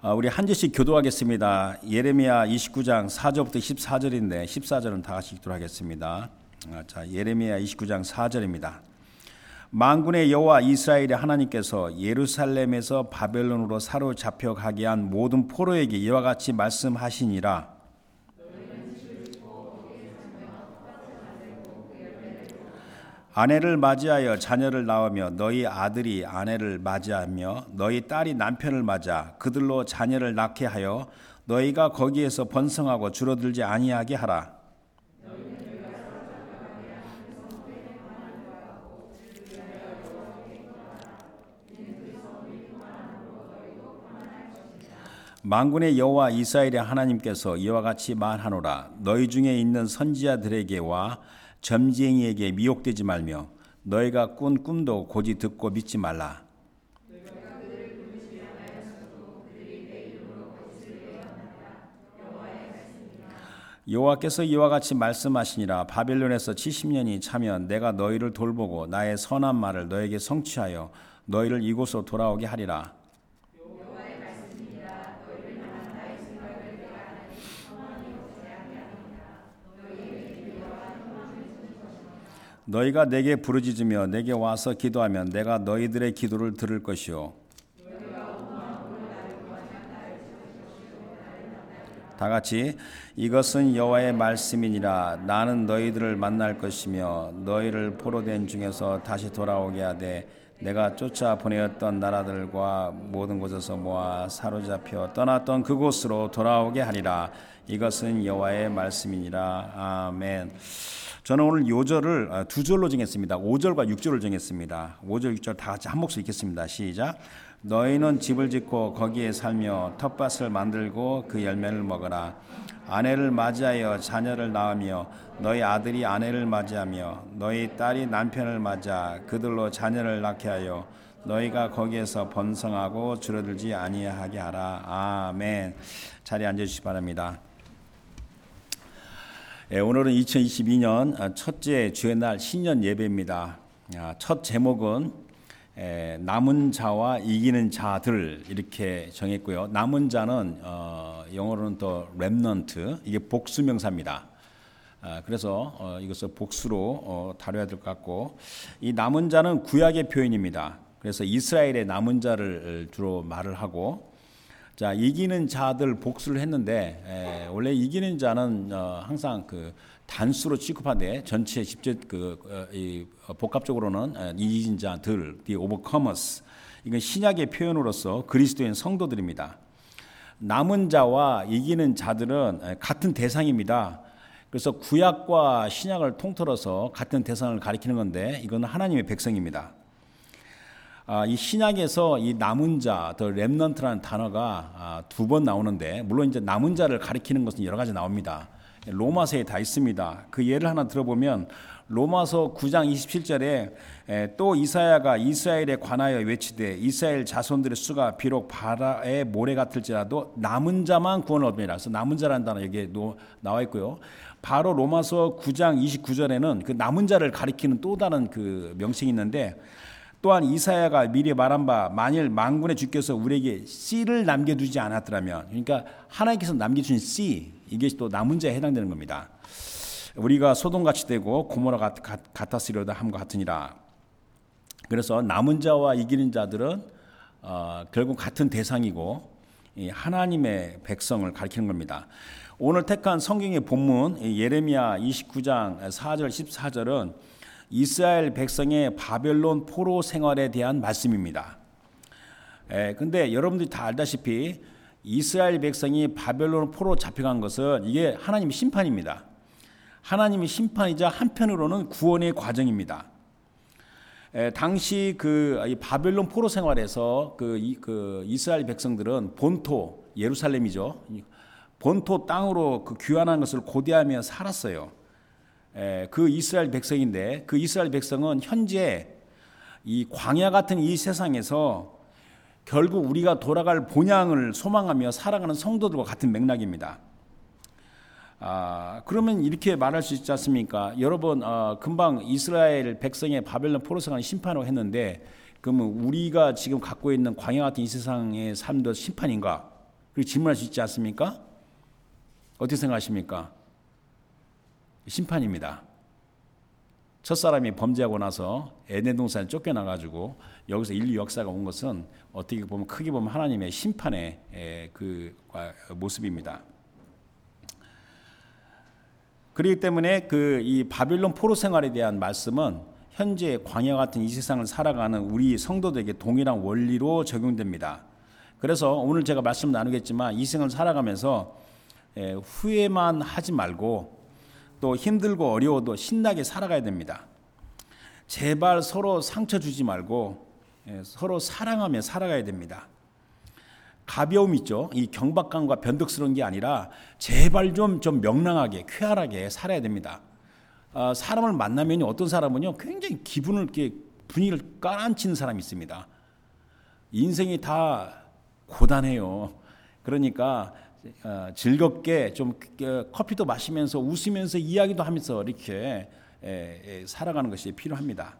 우리 한 절씩 교도하겠습니다. 예레미야 29장 4절부터 14절인데 14절은 다 같이 읽도록 하겠습니다. 자, 예레미야 29장 4절입니다. 만군의 여호와 이스라엘의 하나님께서 예루살렘에서 바벨론으로 사로잡혀 가게 한 모든 포로에게 이와 같이 말씀하시니라. 아내를 맞이하여 자녀를 낳으며 너희 아들이 아내를 맞이하며 너희 딸이 남편을 맞아 그들로 자녀를 낳게 하여 너희가 거기에서 번성하고 줄어들지 아니하게 하라. 만군의 여호와 이스라엘의 하나님께서 이와 같이 말하노라. 너희 중에 있는 선지자들에게와 점쟁이에게 미혹되지 말며 너희가 꾼 꿈도 고지 듣고 믿지 말라. 여호와께서 이와 같이 말씀하시니라. 바벨론에서 70년이 차면 내가 너희를 돌보고 나의 선한 말을 너에게 성취하여 너희를 이곳으로 돌아오게 하리라. 너희가 내게 부르짖으며 내게 와서 기도하면 내가 너희들의 기도를 들을 것이요. 다 같이 이것은 여호와의 말씀이니라. 나는 너희들을 만날 것이며 너희를 포로된 중에서 다시 돌아오게 하되 내가 쫓아 보내었던 나라들과 모든 곳에서 모아 사로잡혀 떠났던 그곳으로 돌아오게 하리라. 이것은 여호와의 말씀이니라. 아멘. 저는 오늘 요절을 두 절로 정했습니다. 5절과 6절을 정했습니다. 5절, 6절 다 같이 한 목소리 읽겠습니다. 시작. 너희는 집을 짓고 거기에 살며 텃밭을 만들고 그 열매를 먹어라. 아내를 맞이하여 자녀를 낳으며 너희 아들이 아내를 맞이하며 너희 딸이 남편을 맞아 그들로 자녀를 낳게 하여 너희가 거기에서 번성하고 줄어들지 아니하게 하라. 아멘. 자리에 앉아주시기 바랍니다. 오늘은 2022년 첫째 주의 날 신년 예배입니다. 첫 제목은 남은 자와 이기는 자들 이렇게 정했고요. 남은 자는 영어로는 또 remnant, 이게 복수명사입니다. 그래서 이것을 복수로 다뤄야 될 것 같고, 이 남은 자는 구약의 표현입니다. 그래서 이스라엘의 남은 자를 주로 말을 하고, 자, 이기는 자들 복수를 했는데 원래 이기는 자는 항상 그 단수로 취급하되 전체 복합적으로는 이기는 자들, the overcomers. 이건 신약의 표현으로서 그리스도인 성도들입니다. 남은 자와 이기는 자들은 같은 대상입니다. 그래서 구약과 신약을 통틀어서 같은 대상을 가리키는 건데 이건 하나님의 백성입니다. 이 신약에서 이 남은 자, 더 렘넌트라는 단어가 두 번 나오는데, 물론 이제 남은 자를 가리키는 것은 여러 가지 나옵니다. 로마서에 다 있습니다. 그 예를 하나 들어보면 로마서 9장 27절에 또 이사야가 이스라엘에 관하여 외치되 이스라엘 자손들의 수가 비록 바다의 모래 같을지라도 남은 자만 구원을 얻으리라. 그래서 남은 자라는 단어 여기에 나와 있고요. 바로 로마서 9장 29절에는 그 남은 자를 가리키는 또 다른 그 명칭이 있는데, 또한 이사야가 미리 말한 바 만일 만군의 주께서 우리에게 씨를 남겨두지 않았더라면, 그러니까 하나님께서 남겨주신 씨, 이게 또 남은 자에 해당되는 겁니다. 우리가 소돔같이 되고 고모라 같았으려다 함과 같으니라. 그래서 남은 자와 이기는 자들은 결국 같은 대상이고 하나님의 백성을 가리키는 겁니다. 오늘 택한 성경의 본문 예레미야 29장 4절 14절은 이스라엘 백성의 바벨론 포로 생활에 대한 말씀입니다. 근데 여러분들이 다 알다시피 이스라엘 백성이 바벨론 포로 잡혀간 것은 이게 하나님의 심판입니다. 하나님의 심판이자 한편으로는 구원의 과정입니다. 당시 이 바벨론 포로 생활에서 그 이스라엘 백성들은 본토 예루살렘이죠. 본토 땅으로 그 귀환한 것을 고대하며 살았어요. 그 이스라엘 백성인데, 그 이스라엘 백성은 현재 이 광야 같은 이 세상에서 결국 우리가 돌아갈 본향을 소망하며 살아가는 성도들과 같은 맥락입니다. 그러면 이렇게 말할 수 있지 않습니까? 여러분, 금방 이스라엘 백성의 바벨론 포로 생활을 심판으로 했는데, 그러면 우리가 지금 갖고 있는 광야 같은 이 세상의 삶도 심판인가? 그리고 질문할 수 있지 않습니까? 어떻게 생각하십니까? 심판입니다. 첫사람이 범죄하고 나서 에덴 동산에 쫓겨나가지고 여기서 인류 역사가 온 것은 어떻게 보면 크게 보면 하나님의 심판의 그 모습입니다. 그렇기 때문에 이 바빌론 포로 생활에 대한 말씀은 현재 광야 같은 이 세상을 살아가는 우리 성도들에게 동일한 원리로 적용됩니다. 그래서 오늘 제가 말씀 나누겠지만 이 생을 살아가면서 후회만 하지 말고 또 힘들고 어려워도 신나게 살아가야 됩니다. 제발 서로 상처 주지 말고 서로 사랑하며 살아가야 됩니다. 가벼움 있죠. 이 경박감과 변덕스러운 게 아니라 제발 좀 명랑하게 쾌활하게 살아야 됩니다. 사람을 만나면 어떤 사람은요 굉장히 분위기를 깔아앉히는 사람이 있습니다. 인생이 다 고단해요. 그러니까 즐겁게 좀 커피도 마시면서 웃으면서 이야기도 하면서 이렇게 살아가는 것이 필요합니다.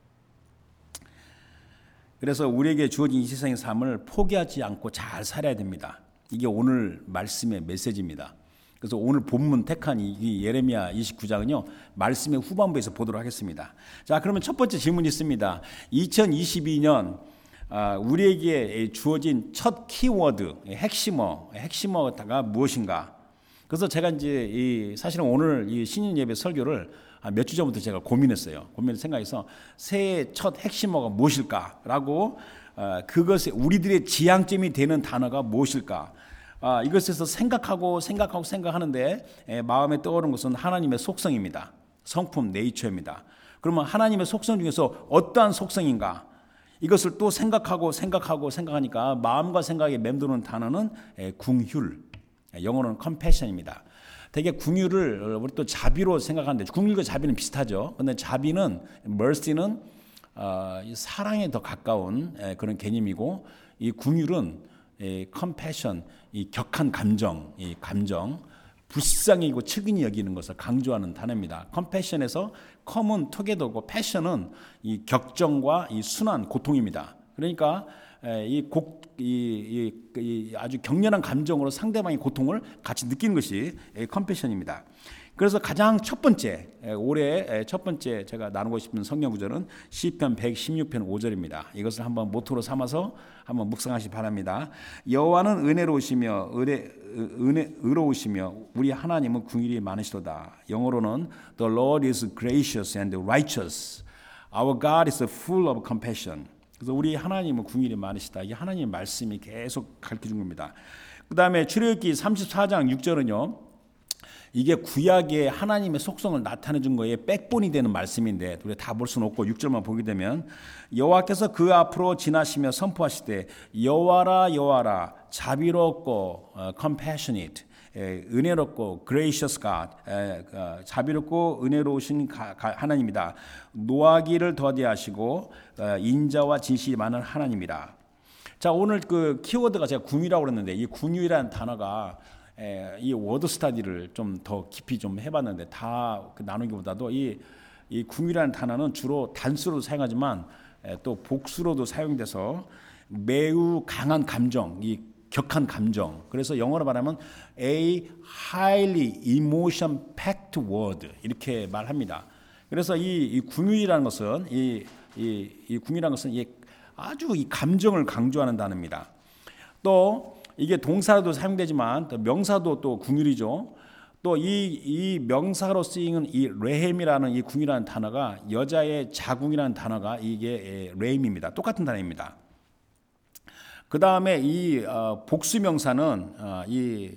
그래서 우리에게 주어진 이 세상의 삶을 포기하지 않고 잘 살아야 됩니다. 이게 오늘 말씀의 메시지입니다. 그래서 오늘 본문 택한 이 예레미야 29장은요 말씀의 후반부에서 보도록 하겠습니다. 자, 그러면 첫 번째 질문이 있습니다. 2022년 우리에게 주어진 첫 키워드 핵심어가 무엇인가? 그래서 제가 이제 사실은 오늘 이 신인 예배 설교를 몇 주 전부터 제가 고민해서 생각해서 새해 첫 핵심어가 무엇일까라고 그것이 우리들의 지향점이 되는 단어가 무엇일까? 이것에서 생각하는데 마음에 떠오르는 것은 하나님의 속성입니다. 성품, 네이처입니다. 그러면 하나님의 속성 중에서 어떠한 속성인가? 이것을 또 생각하니까 마음과 생각에 맴도는 단어는 궁휼, 영어로는 compassion입니다. 되게 궁휼을 우리 또 자비로 생각하는데 궁휼과 자비는 비슷하죠. 그런데 자비는 mercy는 사랑에 더 가까운 그런 개념이고 이 궁휼은 compassion, 이 격한 감정, 불쌍히고 측은히 여기는 것을 강조하는 단어입니다. compassion에서 come은 together고 passion은 이 격정과 이 순한 고통입니다. 그러니까 아주 격렬한 감정으로 상대방의 고통을 같이 느끼는 것이 컴패션입니다. 그래서 가장 올해 첫 번째 제가 나누고 싶은 성경 구절은 시편 116편 5절입니다. 이것을 한번 모토로 삼아서 한번 묵상하시기 바랍니다. 여호와는 의로우시며 우리 하나님은 궁휼이 많으시도다. 영어로는 The Lord is gracious and righteous. Our God is full of compassion. 그래서 우리 하나님은 궁휼이 많으시다. 이게 하나님의 말씀이 계속 가르쳐준 겁니다. 그 다음에 출애굽기 34장 6절은요. 이게 구약의 하나님의 속성을 나타내 준 거에 백본이 되는 말씀인데 우리가 다 볼 수는 없고 6절만 보게 되면 여호와께서 그 앞으로 지나시며 선포하시되 여호와라 자비롭고 compassionate 은혜롭고 gracious God 자비롭고 은혜로우신 하나님이다. 노하기를 더디하시고 인자와 진실이 많은 하나님이다. 자, 오늘 그 키워드가 제가 궁유라고 그랬는데 이 궁유라는 단어가 이 워드 스터디를 좀 더 깊이 좀 해봤는데 다 나누기보다도 이 궁유라는 단어는 주로 단수로 사용하지만 또 복수로도 사용돼서 매우 강한 감정, 이 격한 감정. 그래서 영어로 말하면 a highly emotion packed word 이렇게 말합니다. 그래서 이 궁유라는 것은 이 궁유라는 것은 아주 이 감정을 강조하는 단어입니다. 또 이게 동사로도 사용되지만 또 명사도 또 궁휼이죠. 또 이 명사로 쓰이는 이 레헴이라는 이 궁이라는 단어가 여자의 자궁이라는 단어가 이게 레임입니다. 똑같은 단어입니다. 그 다음에 이 복수 명사는 이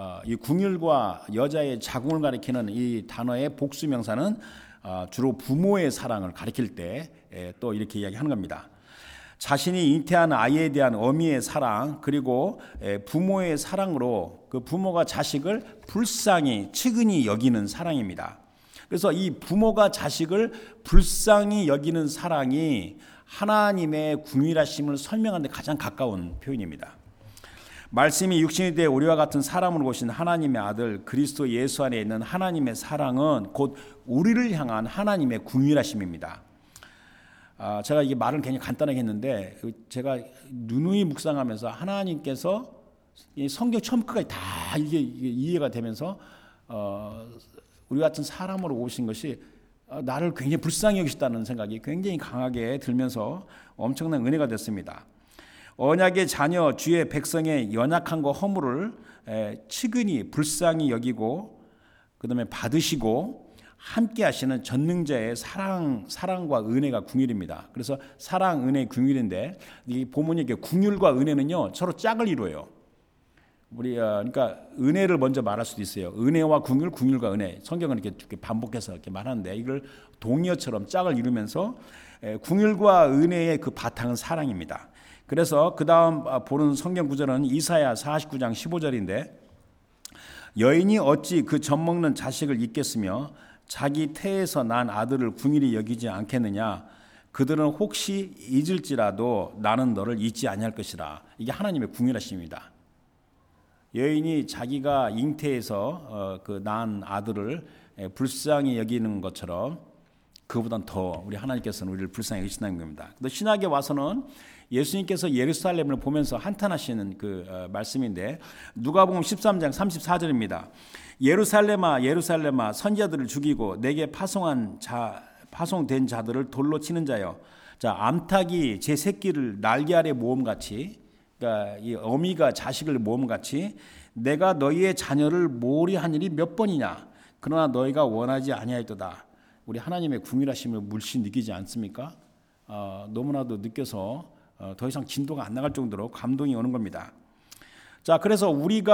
궁휼과 여자의 자궁을 가리키는 이 단어의 복수 명사는 주로 부모의 사랑을 가리킬 때 또 이렇게 이야기하는 겁니다. 자신이 잉태한 아이에 대한 어미의 사랑 그리고 부모의 사랑으로 그 부모가 자식을 불쌍히 측은히 여기는 사랑입니다. 그래서 이 부모가 자식을 불쌍히 여기는 사랑이 하나님의 궁휼하심을 설명하는 데 가장 가까운 표현입니다. 말씀이 육신이 되어 우리와 같은 사람으로 오신 하나님의 아들 그리스도 예수 안에 있는 하나님의 사랑은 곧 우리를 향한 하나님의 궁휼하심입니다. 제가 이게 말을 굉장히 간단하게 했는데 제가 누누이 묵상하면서 하나님께서 이 성경 처음까지 다 이게 이해가 되면서 우리 같은 사람으로 오신 것이 나를 굉장히 불쌍히 여기시다는 생각이 굉장히 강하게 들면서 엄청난 은혜가 됐습니다. 언약의 자녀 주의 백성의 연약함과 허물을 측은히 불쌍히 여기고 그다음에 받으시고 함께 하시는 전능자의 사랑과 은혜가 궁율입니다. 그래서 사랑, 은혜, 궁율인데 이 보면 이게 궁율과 은혜는요 서로 짝을 이루어요. 우리 그러니까 은혜를 먼저 말할 수도 있어요. 은혜와 궁율, 궁율과 은혜. 성경은 이렇게 반복해서 이렇게 말하는데 이걸 동의어처럼 짝을 이루면서 궁율과 은혜의 그 바탕은 사랑입니다. 그래서 그 다음 보는 성경 구절은 이사야 49장 15절인데 여인이 어찌 그 젖먹는 자식을 잊겠으며 자기 태에서 난 아들을 궁일이 여기지 않겠느냐. 그들은 혹시 잊을지라도 나는 너를 잊지 아니할 것이라. 이게 하나님의 궁일하심입니다. 여인이 자기가 잉태에서 그 낳은 아들을 불쌍히 여기는 것처럼 그보단 더 우리 하나님께서는 우리를 불쌍히 여기신다는 겁니다. 또 신약에 와서는 예수님께서 예루살렘을 보면서 한탄하시는 그 말씀인데 누가복음 13장 34절입니다. 예루살렘아 예루살렘아 선지자들을 죽이고 내게 파송된 자들을 돌로 치는 자여. 자, 암탉이 제 새끼를 날개 아래 모음같이, 그러니까 이 어미가 자식을 모음같이 내가 너희의 자녀를 모리한 일이 몇 번이냐. 그러나 너희가 원하지 아니하였도다. 우리 하나님의 궁일하심을 물씬 느끼지 않습니까? 너무나도 느껴서 더 이상 진도가 안 나갈 정도로 감동이 오는 겁니다. 자, 그래서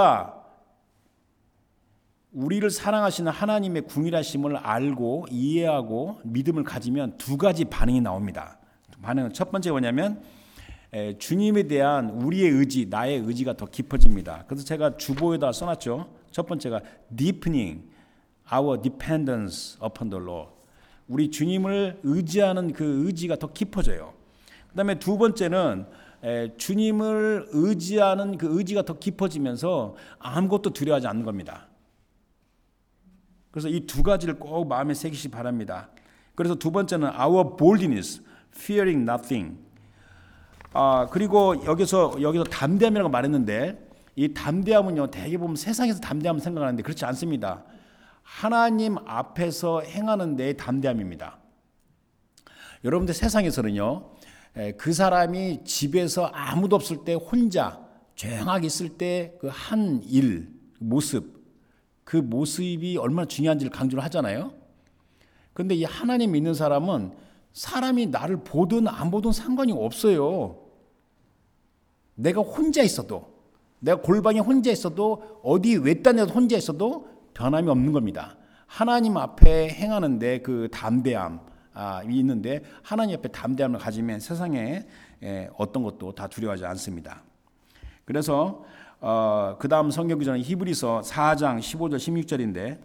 우리를 사랑하시는 하나님의 궁일하심을 알고 이해하고 믿음을 가지면 두 가지 반응이 나옵니다. 반응은 첫 번째 뭐냐면 주님에 대한 우리의 의지, 나의 의지가 더 깊어집니다. 그래서 제가 주보에다 써놨죠. 첫 번째가 deepening our dependence upon the Lord. 우리 주님을 의지하는 그 의지가 더 깊어져요. 그 다음에 두 번째는 주님을 의지하는 그 의지가 더 깊어지면서 아무것도 두려워하지 않는 겁니다. 그래서 이 두 가지를 꼭 마음에 새기시 바랍니다. 그래서 두 번째는 our boldness, fearing nothing. 그리고 여기서 담대함이라고 말했는데 이 담대함은요 대개 보면 세상에서 담대함을 생각하는데 그렇지 않습니다. 하나님 앞에서 행하는 데의 담대함입니다. 여러분들 세상에서는요 그 사람이 집에서 아무도 없을 때 혼자 조용하게 있을 때 그 한 일, 모습, 그 모습이 얼마나 중요한지를 강조를 하잖아요. 그런데 이 하나님 믿는 사람은 사람이 나를 보든 안 보든 상관이 없어요. 내가 혼자 있어도, 내가 골방에 혼자 있어도, 어디 외딴 데서 혼자 있어도 변함이 없는 겁니다. 하나님 앞에 행하는데 그 담대함이 있는데 하나님 앞에 담대함을 가지면 세상에 어떤 것도 다 두려워하지 않습니다. 그래서 그 다음 성경 구절은 히브리서 4장 15절 16절인데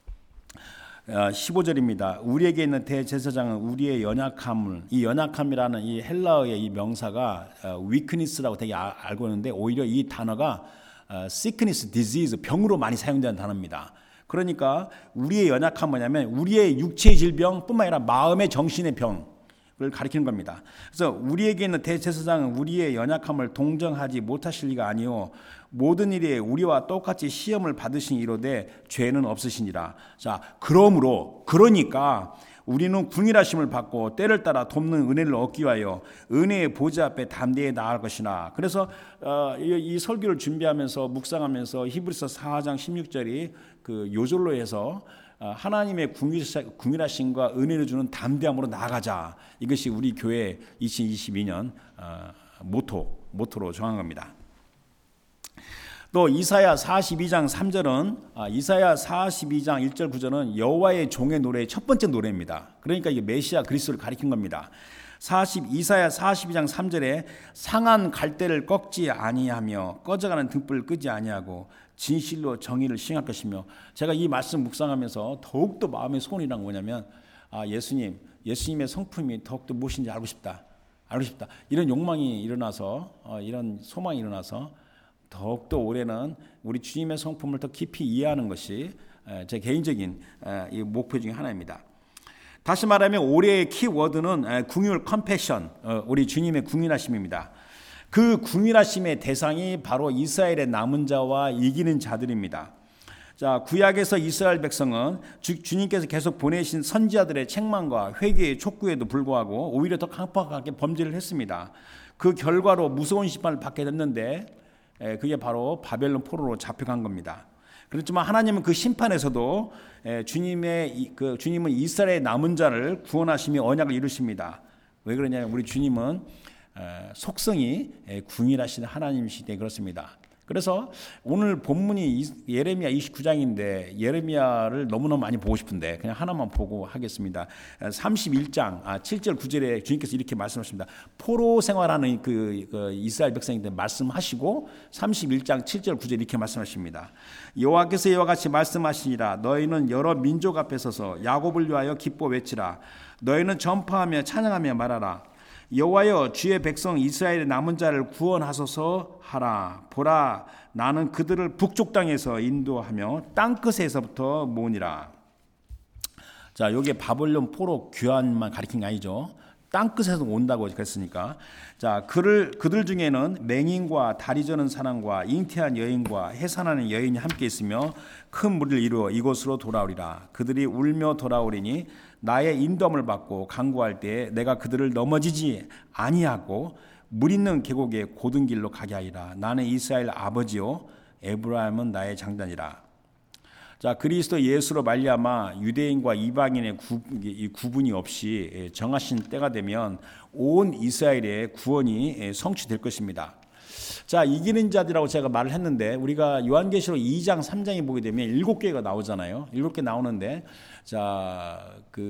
15절입니다. 우리에게 있는 대제사장은 우리의 연약함을, 이 연약함이라는 이 헬라어의 이 명사가 weakness라고 되게 알고 있는데 오히려 이 단어가 sickness, disease, 병으로 많이 사용되는 단어입니다. 그러니까 우리의 연약함은 뭐냐면 우리의 육체의 질병뿐만 아니라 마음의 정신의 병을 가리키는 겁니다. 그래서 우리에게 있는 대제사장은 우리의 연약함을 동정하지 못하실 리가 아니요 모든 일에 우리와 똑같이 시험을 받으신 이로되 죄는 없으시니라. 자, 그러니까 우리는 궁일하심을 받고 때를 따라 돕는 은혜를 얻기 위하여 은혜의 보좌 앞에 담대히 나아갈 것이나. 그래서 이 설교를 준비하면서 묵상하면서 히브리서 4장 16절이 그 요절로 해서 하나님의 궁일하심과 은혜를 주는 담대함으로 나아가자. 이것이 우리 교회 2022년 모토로 정한 겁니다. 또 이사야 42장 3절은 이사야 42장 1절 9절은 여호와의 종의 노래의 첫 번째 노래입니다. 그러니까 이게 메시아 그리스도를 가리킨 겁니다. 이사야 42장 3절에 상한 갈대를 꺾지 아니하며 꺼져가는 등불을 끄지 아니하고 진실로 정의를 시행할 것이며. 제가 이 말씀 묵상하면서 더욱더 마음의 소원이란 뭐냐면 예수님의 성품이 더욱더 무엇인지 알고 싶다. 이런 욕망이 일어나서 이런 소망이 일어나서 더욱더 올해는 우리 주님의 성품을 더 깊이 이해하는 것이 제 개인적인 목표 중에 하나입니다. 다시 말하면 올해의 키워드는 궁율 컴패션, 우리 주님의 궁율하심입니다. 그 궁일하심의 대상이 바로 이스라엘의 남은 자와 이기는 자들입니다. 자, 구약에서 이스라엘 백성은 주님께서 계속 보내신 선지자들의 책망과 회개의 촉구에도 불구하고 오히려 더 강팍하게 범죄를 했습니다. 그 결과로 무서운 심판을 받게 됐는데 그게 바로 바벨론 포로로 잡혀간 겁니다. 그렇지만 하나님은 그 심판에서도 주님은 이스라엘의 남은 자를 구원하시며 언약을 이루십니다. 왜 그러냐면 우리 주님은 속성이 궁일하신 하나님이시기 때문에 그렇습니다. 그래서 오늘 본문이 예레미야 29장인데 예레미야를 너무너무 많이 보고 싶은데 그냥 하나만 보고 하겠습니다. 31장 7절 9절에 주님께서 이렇게 말씀하십니다. 포로 생활하는 그 이스라엘 백성인데 말씀하시고 31장 7절 9절 이렇게 말씀하십니다. 여호와께서 이와 같이 말씀하시니라. 너희는 여러 민족 앞에 서서 야곱을 위하여 기뻐 외치라. 너희는 전파하며 찬양하며 말하라. 여호와여 주의 백성 이스라엘의 남은 자를 구원하소서 하라. 보라 나는 그들을 북쪽 땅에서 인도하며 땅끝에서부터 모으니라. 자, 여기에 바벨론 포로 귀환만 가리킨 게 아니죠. 땅끝에서 온다고 그랬으니까. 자, 그들 중에는 맹인과 다리 저는 사람과 잉태한 여인과 해산하는 여인이 함께 있으며 큰 무리를 이루어 이곳으로 돌아오리라. 그들이 울며 돌아오리니 나의 인도함을 받고 간구할 때에 내가 그들을 넘어지지 아니하고 물 있는 계곡에 고든 길로 가게 하리라. 나는 이스라엘 아버지요 에브라임은 나의 장단이라. 자, 그리스도 예수로 말미암아 유대인과 이방인의 구분이 없이 정하신 때가 되면 온 이스라엘의 구원이 성취될 것입니다. 자, 이기는 자들이라고 제가 말을 했는데 우리가 요한계시록 2장 3장에 보게 되면 7개가 나오잖아요. 7개 나오는데 자,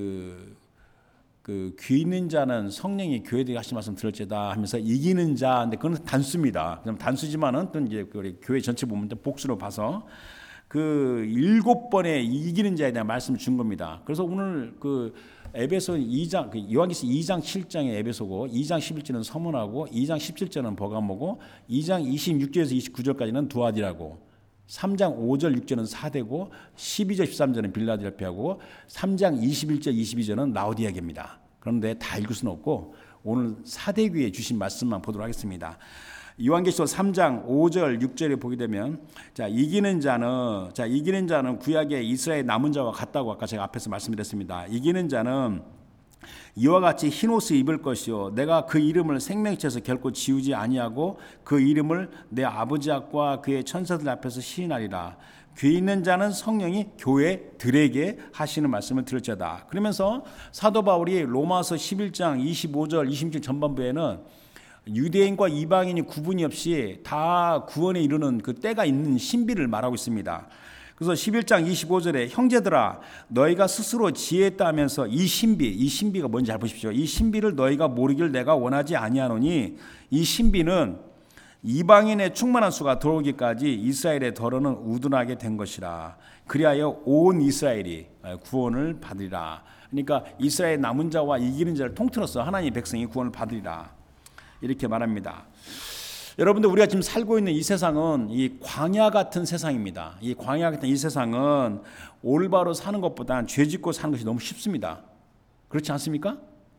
귀 있는 자는 성령이 교회들이 하신 말씀 들을지다 하면서 이기는 자, 근데 그건 단수입니다. 그럼 단수지만은 또 이제 교회 전체 보면 복수로 봐서 그 7번의 이기는 자에 대한 말씀을 준 겁니다. 그래서 오늘 에베소 2장, 요한계시록 2장 7장의 에베소고 2장 11절은 서문하고 2장 17절은 버가모고 2장 26절에서 29절까지는 두아디라고 3장 5절 6절은 사대고 12절 13절은 빌라델피아고 3장 21절 22절은 라오디아게입니다. 그런데 다 읽을 수는 없고 오늘 사대교회에 주신 말씀만 보도록 하겠습니다. 요한계시록 3장 5절 6절에 보게 되면 이기는 자는 구약의 이스라엘 남은 자와 같다고 아까 제가 앞에서 말씀드렸습니다. 이기는 자는 이와 같이 흰 옷을 입을 것이요 내가 그 이름을 생명책에서 결코 지우지 아니하고 그 이름을 내 아버지 앞과 그의 천사들 앞에서 시인하리라. 귀 있는 자는 성령이 교회들에게 하시는 말씀을 들을지어다. 그러면서 사도 바울이 로마서 11장 25절 26절 전반부에는 유대인과 이방인이 구분이 없이 다 구원에 이르는 그 때가 있는 신비를 말하고 있습니다. 그래서 11장 25절에 형제들아 너희가 스스로 지혜했다 하면서 이 신비가 뭔지 잘 보십시오. 이 신비를 너희가 모르길 내가 원하지 아니하노니 이 신비는 이방인의 충만한 수가 들어오기까지 이스라엘의 더러는 우둔하게 된 것이라. 그리하여 온 이스라엘이 구원을 받으리라. 그러니까 이스라엘 남은 자와 이기는 자를 통틀어서 하나님의 백성이 구원을 받으리라. 이렇게 말합니다. 여러분들 우리가 지금 살고 있는 이 세상은 이 광야 같은 세상입니다. 이 광야 같은 이 세상은 올바로 사는 것보다 죄 짓고 사는 것이 너무 쉽습니다. 그렇지 않습니까?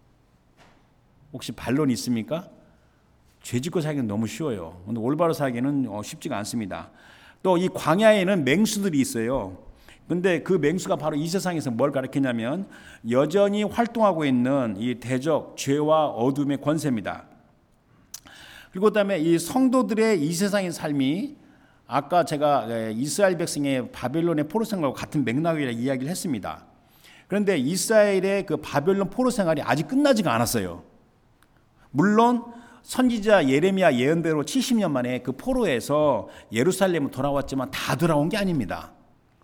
혹시 반론이 있습니까? 죄 짓고 살기는 너무 쉬워요. 근데 올바로 살기는 쉽지가 않습니다. 또 이 광야에는 맹수들이 있어요. 근데 그 맹수가 바로 이 세상에서 뭘 가리키냐면 여전히 활동하고 있는 이 대적, 죄와 어둠의 권세입니다. 그리고 그다음에 이 성도들의 이 세상의 삶이 아까 제가 이스라엘 백성의 바벨론의 포로 생활과 같은 맥락이라 이야기를 했습니다. 그런데 이스라엘의 그 바벨론 포로 생활이 아직 끝나지가 않았어요. 물론 선지자 예레미야 예언대로 70년 만에 그 포로에서 예루살렘으로 돌아왔지만 다 돌아온 게 아닙니다.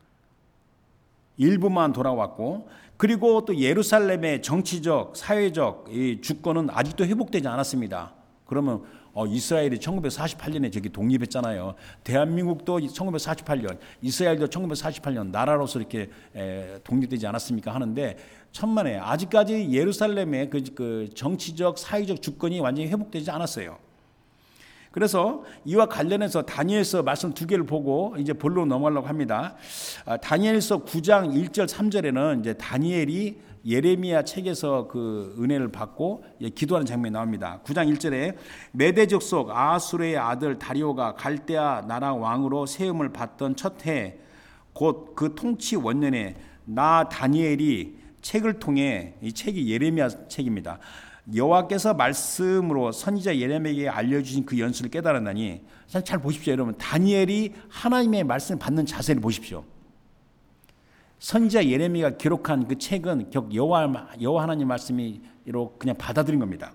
일부만 돌아왔고 그리고 또 예루살렘의 정치적, 사회적 이 주권은 아직도 회복되지 않았습니다. 그러면 이스라엘이 1948년에 저기 독립했잖아요. 대한민국도 1948년, 이스라엘도 1948년 나라로서 이렇게 독립되지 않았습니까? 하는데 천만에 아직까지 예루살렘의 그 정치적, 사회적 주권이 완전히 회복되지 않았어요. 그래서 이와 관련해서 다니엘서 말씀 두 개를 보고 이제 본론 넘어가려고 합니다. 다니엘서 9장 1절 3절에는 이제 다니엘이 예레미야 책에서 그 은혜를 받고 기도하는 장면이 나옵니다. 9장 1절에 메대 족속 아하수르의 아들 다리오가 갈대아 나라 왕으로 세움을 받던 첫 해 곧 그 통치 원년에 나 다니엘이 책을 통해, 이 책이 예레미야 책입니다. 여호와께서 말씀으로 선지자 예레미야에게 알려주신 그 연수를 깨달았나니, 잘 보십시오 여러분. 다니엘이 하나님의 말씀을 받는 자세를 보십시오. 선지자 예레미야가 기록한 그 책은 여호와 하나님 말씀으로 그냥 받아들인 겁니다.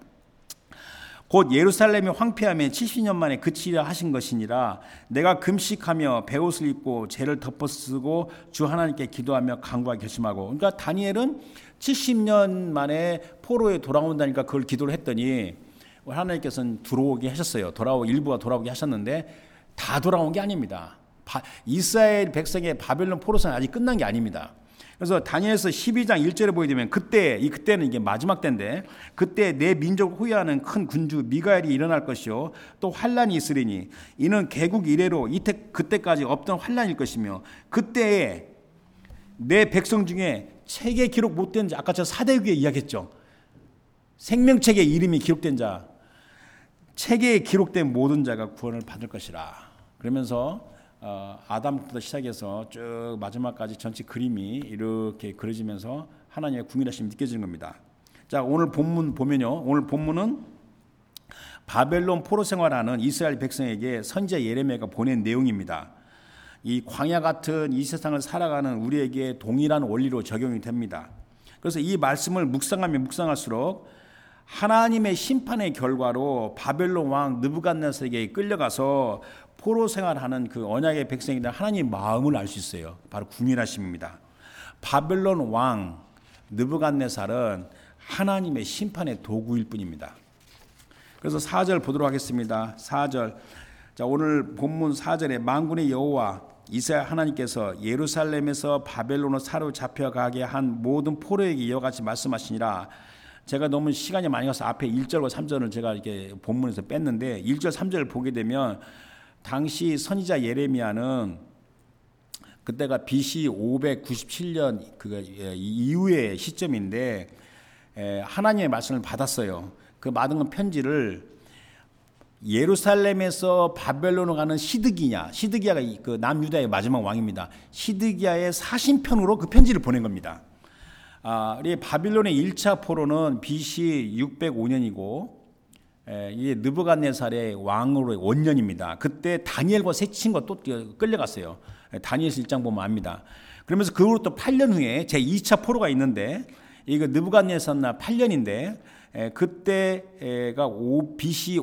곧 예루살렘이 황폐함에 70년 만에 그치려 하신 것이니라. 내가 금식하며 베옷을 입고 죄를 덮어쓰고 주 하나님께 기도하며 간구하기 결심하고. 그러니까 다니엘은 70년 만에 포로에 돌아온다니까 그걸 기도를 했더니 하나님께서는 들어오게 하셨어요. 일부가 돌아오게 하셨는데 다 돌아온 게 아닙니다. 이스라엘 백성의 바벨론 포로는 아직 끝난 게 아닙니다. 그래서 다니엘서 12장 1절에 보게 되면 그때는 이게 마지막 때인데, 그때 내 민족을 호위하는 큰 군주 미가엘이 일어날 것이요 또 환란이 있으리니 이는 개국 이래로 그때까지 없던 환란일 것이며, 그때에 내 백성 중에 책에 기록 못된 자, 아까 저 사대기에 이야기했죠. 생명책에 이름이 기록된 자, 책에 기록된 모든 자가 구원을 받을 것이라. 그러면서 아담부터 시작해서 쭉 마지막까지 전체 그림이 이렇게 그려지면서 하나님의 궁일하심이 느껴지는 겁니다. 자, 오늘 본문 보면요, 오늘 본문은 바벨론 포로 생활하는 이스라엘 백성에게 선지자 예레미야가 보낸 내용입니다. 이 광야 같은 이 세상을 살아가는 우리에게 동일한 원리로 적용이 됩니다. 그래서 이 말씀을 묵상하면 묵상할수록 하나님의 심판의 결과로 바벨론 왕 느부갓네살에게 끌려가서 포로 생활하는 그 언약의 백성이들 하나님의 마음을 알 수 있어요. 바로 궁일하심입니다. 바벨론 왕 느부갓네살은 하나님의 심판의 도구일 뿐입니다. 그래서 4절 보도록 하겠습니다. 4절. 자, 오늘 본문 4절에 만군의 여호와 이스라엘 하나님께서 예루살렘에서 바벨론으로 사로잡혀가게 한 모든 포로에게 이와 같이 말씀하시니라. 제가 너무 시간이 많이 가서 앞에 1절과 3절을 제가 이렇게 본문에서 뺐는데 1절 3절을 보게 되면 당시 선지자 예레미야는 그때가 BC 597년 이후의 시점인데 하나님의 말씀을 받았어요. 그 받은 편지를 예루살렘에서 바벨론으로 가는 시드기야가 그 남유다의 마지막 왕입니다. 시드기야의 사신편으로 그 편지를 보낸 겁니다. 우리 바빌론의 1차 포로는 BC 605년이고 이게 느부갓네살의 왕으로의 원년입니다. 그때 다니엘과 세 친구가 또 끌려갔어요. 다니엘서 1장 보면 압니다. 그러면서 그 후로 또 8년 후에 제2차 포로가 있는데 이거 느부갓네살 날 8년인데 그때가 BC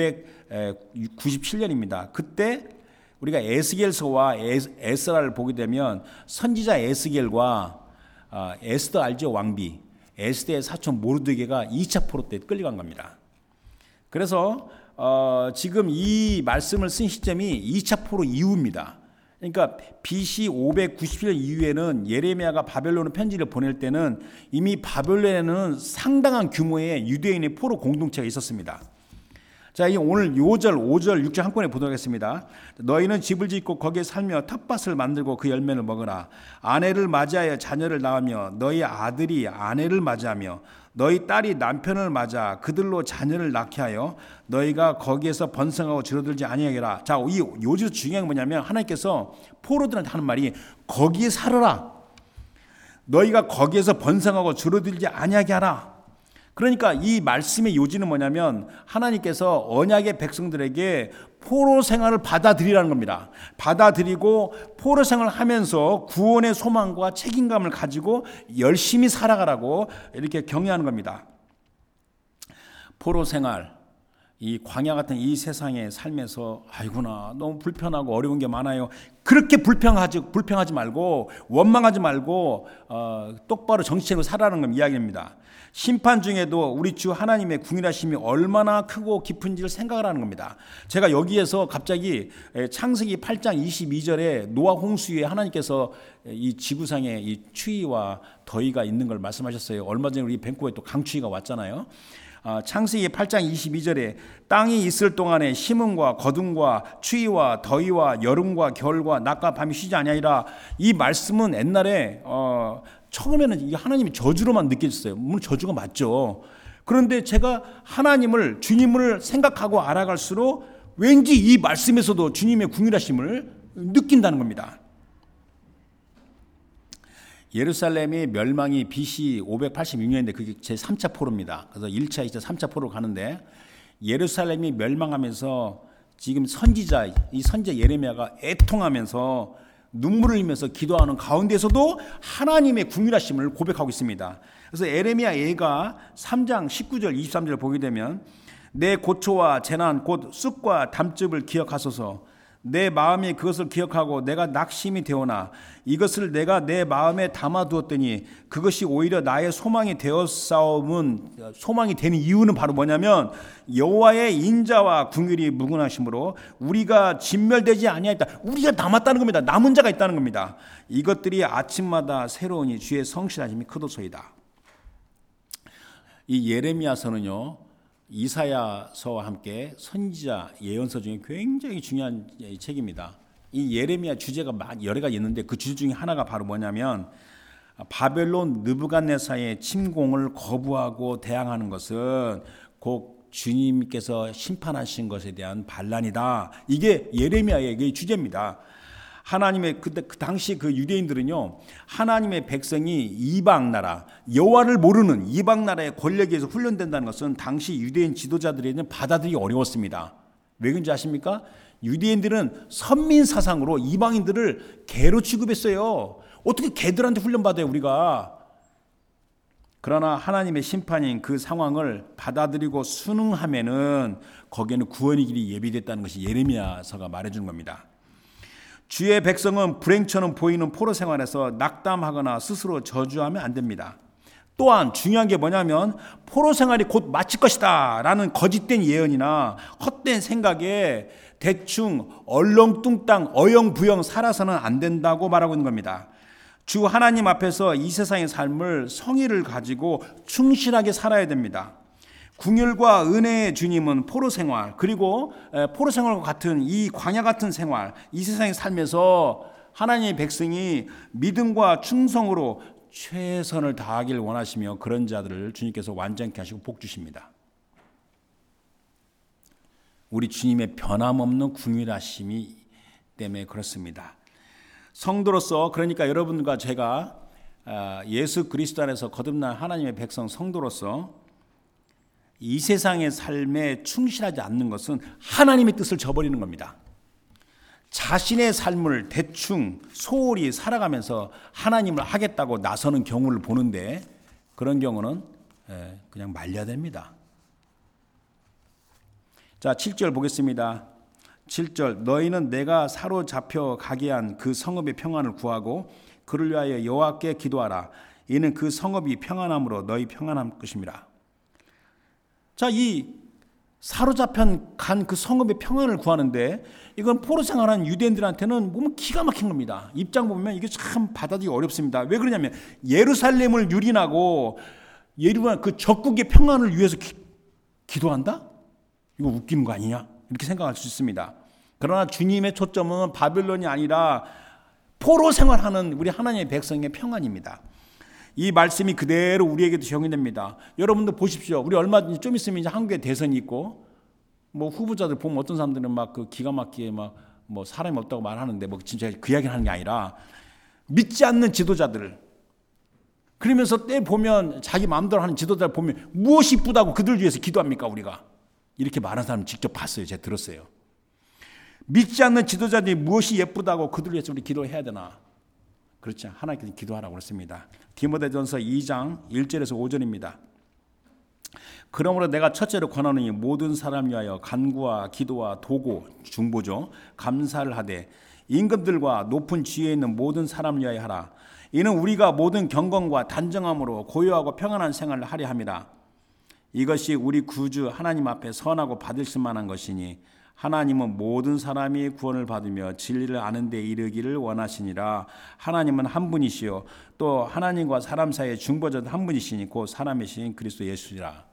597년입니다. 그때 우리가 에스겔서와 에스라를 보게 되면 선지자 에스겔과 에스더 알죠? 왕비 에스더의 사촌 모르드게가 2차 포로 때 끌려간 겁니다. 그래서 지금 이 말씀을 쓴 시점이 2차 포로 이후입니다. 그러니까 BC 597년 이후에는 예레미야가 바벨론에 편지를 보낼 때는 이미 바벨론에는 상당한 규모의 유대인의 포로 공동체가 있었습니다. 자, 오늘 5절 6절 한꺼번에 보도록 하겠습니다. 너희는 집을 짓고 거기에 살며 텃밭을 만들고 그 열매를 먹으라. 아내를 맞이하여 자녀를 낳으며 너희 아들이 아내를 맞이하며 너희 딸이 남편을 맞아 그들로 자녀를 낳게 하여 너희가 거기에서 번성하고 줄어들지 아니하리라. 자, 이 요지로 중요한 게 뭐냐면 하나님께서 포로들한테 하는 말이 거기에 살아라. 너희가 거기에서 번성하고 줄어들지 아니하게 하라. 그러니까 이 말씀의 요지는 뭐냐면 하나님께서 언약의 백성들에게 포로 생활을 받아들이라는 겁니다. 받아들이고 포로 생활을 하면서 구원의 소망과 책임감을 가지고 열심히 살아가라고 이렇게 격려하는 겁니다. 포로 생활, 이 광야 같은 이 세상의 삶에서 아이구나 너무 불편하고 어려운 게 많아요. 그렇게 불평하지 말고 원망하지 말고 똑바로 정치적으로 살아가는 건 이야기입니다. 심판 중에도 우리 주 하나님의 궁일하심이 얼마나 크고 깊은지를 생각을 하는 겁니다. 제가 여기에서 갑자기 창세기 8장 22절에 노아 홍수에 하나님께서 이 지구상에 이 추위와 더위가 있는 걸 말씀하셨어요. 얼마 전에 우리 밴쿠버에 또 강추위가 왔잖아요. 창세기 8장 22절에 땅이 있을 동안에 심음과 거둠과 추위와 더위와 여름과 겨울과 낮과 밤이 쉬지 아니하리라. 이 말씀은 옛날에 처음에는 이게 하나님의 저주로만 느껴졌어요. 물론 저주가 맞죠. 그런데 제가 하나님을, 주님을 생각하고 알아갈수록 왠지 이 말씀에서도 주님의 궁휼하심을 느낀다는 겁니다. 예루살렘의 멸망이 BC 586년인데 그게 제3차 포로입니다. 그래서 1차, 2차, 3차 포로 가는데 예루살렘이 멸망하면서 지금 이 선지자 예레미야가 애통하면서 눈물을 흘리면서 기도하는 가운데서도 하나님의 궁휼하심을 고백하고 있습니다. 그래서 예레미야 예가 3장 19절 23절 보게 되면 내 고초와 재난 곧 쑥과 담즙을 기억하소서. 내 마음이 그것을 기억하고 내가 낙심이 되오나 이것을 내가 내 마음에 담아두었더니 그것이 오히려 나의 소망이 되었사옴은, 소망이 되는 이유는 바로 뭐냐면 여호와의 인자와 궁휼이 무궁하심으로 우리가 진멸되지 아니하였다. 우리가 남았다는 겁니다. 남은 자가 있다는 겁니다. 이것들이 아침마다 새로우니 주의 성실하심이 크도소이다. 이 예레미야서는요, 이사야서와 함께 선지자 예언서 중에 굉장히 중요한 책입니다. 이 예레미야 주제가 여러 가지 있는데 그 주제 중에 하나가 바로 뭐냐면 바벨론 느부갓네살의 침공을 거부하고 대항하는 것은 곧 주님께서 심판하신 것에 대한 반란이다. 이게 예레미야의 주제입니다. 하나님의 그 당시 그 유대인들은요, 하나님의 백성이 이방 나라, 여호와를 모르는 이방 나라의 권력에 의해서 훈련된다는 것은 당시 유대인 지도자들에게는 받아들이기 어려웠습니다. 왜 그런지 아십니까? 유대인들은 선민 사상으로 이방인들을 개로 취급했어요. 어떻게 개들한테 훈련받아요, 우리가? 그러나 하나님의 심판인 그 상황을 받아들이고 순응하면은 거기에는 구원의 길이 예비됐다는 것이 예레미야서가 말해주는 겁니다. 주의 백성은 불행처럼 보이는 포로 생활에서 낙담하거나 스스로 저주하면 안 됩니다. 또한 중요한 게 뭐냐면 포로 생활이 곧 마칠 것이다 라는 거짓된 예언이나 헛된 생각에 대충 얼렁뚱땅 어영부영 살아서는 안 된다고 말하고 있는 겁니다. 주 하나님 앞에서 이 세상의 삶을 성의를 가지고 충실하게 살아야 됩니다. 궁휼과 은혜의 주님은 포로 생활, 그리고 포로 생활과 같은 이 광야 같은 생활, 이 세상의 삶에서 하나님의 백성이 믿음과 충성으로 최선을 다하길 원하시며 그런 자들을 주님께서 완전케 하시고 복 주십니다. 우리 주님의 변함없는 궁휼하심이 때문에 그렇습니다. 성도로서, 그러니까 여러분과 제가 예수 그리스도 안에서 거듭난 하나님의 백성 성도로서 이 세상의 삶에 충실하지 않는 것은 하나님의 뜻을 저버리는 겁니다. 자신의 삶을 대충 소홀히 살아가면서 하나님을 하겠다고 나서는 경우를 보는데 그런 경우는 그냥 말려야 됩니다. 자, 7절 보겠습니다. 7절 너희는 내가 사로잡혀 가게 한 그 성읍의 평안을 구하고 그를 위하여 여호와께 기도하라. 이는 그 성읍이 평안함으로 너희 평안함 것입니다. 자, 이 사로잡힌 간 그 성읍의 평안을 구하는데 이건 포로 생활하는 유대인들한테는 보면 기가 막힌 겁니다. 입장 보면 이게 참 받아들이기 어렵습니다. 왜 그러냐면 예루살렘을 유린하고 예루살렘 그 적국의 평안을 위해서 기도한다? 이거 웃기는 거 아니냐? 이렇게 생각할 수 있습니다. 그러나 주님의 초점은 바벨론이 아니라 포로 생활하는 우리 하나님의 백성의 평안입니다. 이 말씀이 그대로 우리에게도 적용이 됩니다. 여러분들 보십시오. 우리 얼마 좀 있으면 이제 한국에 대선이 있고, 뭐 후보자들 보면 어떤 사람들은 막 그 기가 막히게 막 뭐 사람이 없다고 말하는데 뭐 진짜 그 이야기를 하는 게 아니라 믿지 않는 지도자들, 그러면서 때 보면 자기 마음대로 하는 지도자들 보면 무엇이 이쁘다고 그들 위해서 기도합니까 우리가? 이렇게 말하는 사람 직접 봤어요. 제가 들었어요. 믿지 않는 지도자들이 무엇이 예쁘다고 그들 위해서 우리 기도해야 되나? 그렇죠. 하나님께서 기도하라고 그랬습니다. 디모데전서 2장 1절에서 5절입니다. 그러므로 내가 첫째로 권하노니 모든 사람 위하여 간구와 기도와 도고, 중보죠, 감사를 하되 임금들과 높은 지위에 있는 모든 사람 위하여 하라. 이는 우리가 모든 경건과 단정함으로 고요하고 평안한 생활을 하려 함이라. 이것이 우리 구주 하나님 앞에 선하고 받으실 만한 것이니 하나님은 모든 사람이 구원을 받으며 진리를 아는 데 이르기를 원하시니라. 하나님은 한 분이시요 또 하나님과 사람 사이의 중보자도 한 분이시니 곧 사람이신 그리스도 예수시라.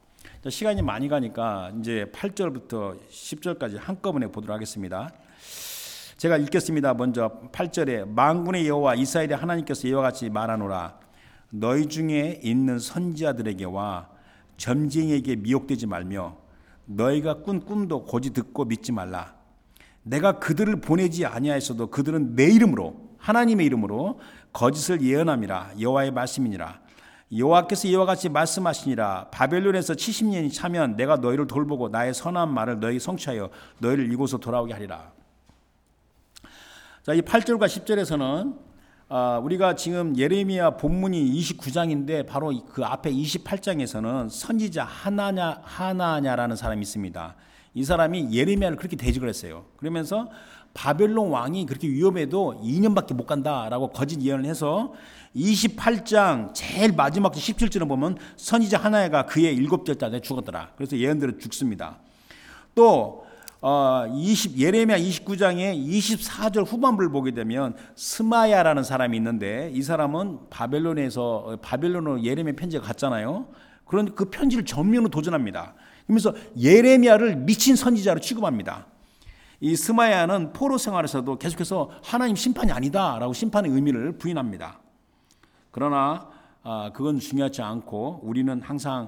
시간이 많이 가니까 이제 8절부터 10절까지 한꺼번에 보도록 하겠습니다. 제가 읽겠습니다. 먼저 8절에 만군의 여호와 이스라엘의 하나님께서 이와 같이 말하노라. 너희 중에 있는 선지자들에게와 점쟁이에게 미혹되지 말며 너희가 꾼 꿈도 고지 듣고 믿지 말라. 내가 그들을 보내지 아니하였어도 그들은 내 이름으로 하나님의 이름으로 거짓을 예언함이라. 여호와의 말씀이니라. 여호와께서 이와 같이 말씀하시니라. 바벨론에서 70년이 차면 내가 너희를 돌보고 나의 선한 말을 너희 성취하여 너희를 이곳으로 돌아오게 하리라. 자, 이 8절과 10절에서는 우리가 지금 예레미야 본문이 29장인데 바로 그 앞에 28장에서는 선지자 하나냐라는 사람이 있습니다. 이 사람이 예레미야를 그렇게 대적을 했어요. 그러면서 바벨론 왕이 그렇게 위험해도 2년밖에 못 간다라고 거짓 예언을 해서 28장 제일 마지막 17절을 보면 선지자 하나야가 그의 7절 안에 죽었더라. 그래서 예언대로 죽습니다. 또 예레미야 29장의 24절 후반부를 보게 되면 스마야라는 사람이 있는데 이 사람은 바벨론으로 예레미야 편지가 갔잖아요. 그런 그 편지를 전면으로 도전합니다. 그러면서 예레미야를 미친 선지자로 취급합니다. 이 스마야는 포로 생활에서도 계속해서 하나님 심판이 아니다라고 심판의 의미를 부인합니다. 그러나 그건 중요하지 않고 우리는 항상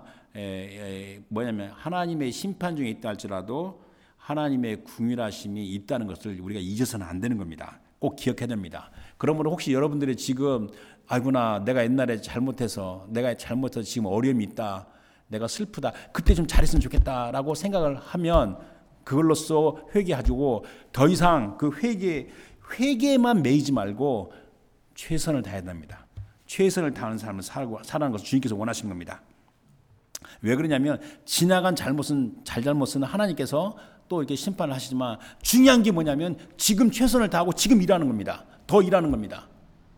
하나님의 심판 중에 있다 할지라도 하나님의 궁휼하심이 있다는 것을 우리가 잊어서는 안 되는 겁니다. 꼭 기억해야 됩니다. 그러므로 혹시 여러분들이 지금 아이구나 내가 옛날에 잘못해서 지금 어려움이 있다. 내가 슬프다. 그때 좀 잘했으면 좋겠다라고 생각을 하면 그걸로써 회개하고 더 이상 그 회개에만 매이지 말고 최선을 다해야 됩니다. 최선을 다하는 삶을 살아가는 것을 주님께서 원하시는 겁니다. 왜 그러냐면 지나간 잘못은 하나님께서 또 이렇게 심판을 하시지만 중요한 게 뭐냐면 지금 최선을 다하고 지금 일하는 겁니다. 더 일하는 겁니다.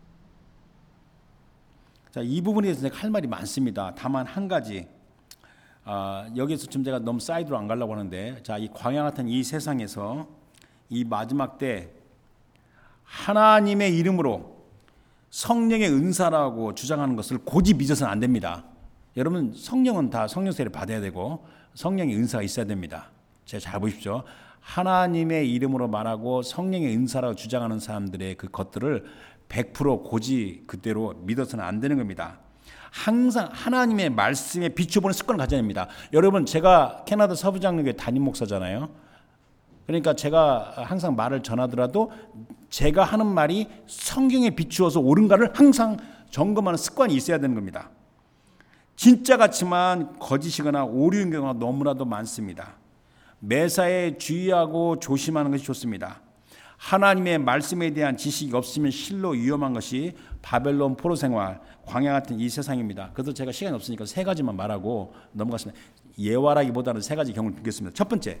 자, 이 부분에 대해서 할 말이 많습니다. 다만 한 가지 여기서 좀 제가 너무 사이드로 안 가려고 하는데 자, 이 광야 같은 이 세상에서 이 마지막 때 하나님의 이름으로 성령의 은사라고 주장하는 것을 고집 잊어서는 안 됩니다. 여러분 성령은 다 성령 세례를 받아야 되고 성령의 은사가 있어야 됩니다. 제가 잘 보십시오. 하나님의 이름으로 말하고 성령의 은사라고 주장하는 사람들의 그 것들을 100% 고지 그대로 믿어서는 안 되는 겁니다. 항상 하나님의 말씀에 비춰보는 습관을 가져야 됩니다. 여러분 제가 캐나다 서부장로교회 담임 목사잖아요. 그러니까 제가 항상 말을 전하더라도 제가 하는 말이 성경에 비추어서 옳은가를 항상 점검하는 습관이 있어야 되는 겁니다. 진짜 같지만 거짓이거나 오류인 경우가 너무나도 많습니다. 매사에 주의하고 조심하는 것이 좋습니다. 하나님의 말씀에 대한 지식이 없으면 실로 위험한 것이 바벨론 포로 생활, 광야 같은 이 세상입니다. 그래서 제가 시간이 없으니까 세 가지만 말하고 넘어갔습니다. 예화라기보다는 세 가지 경우를 듣겠습니다. 첫 번째,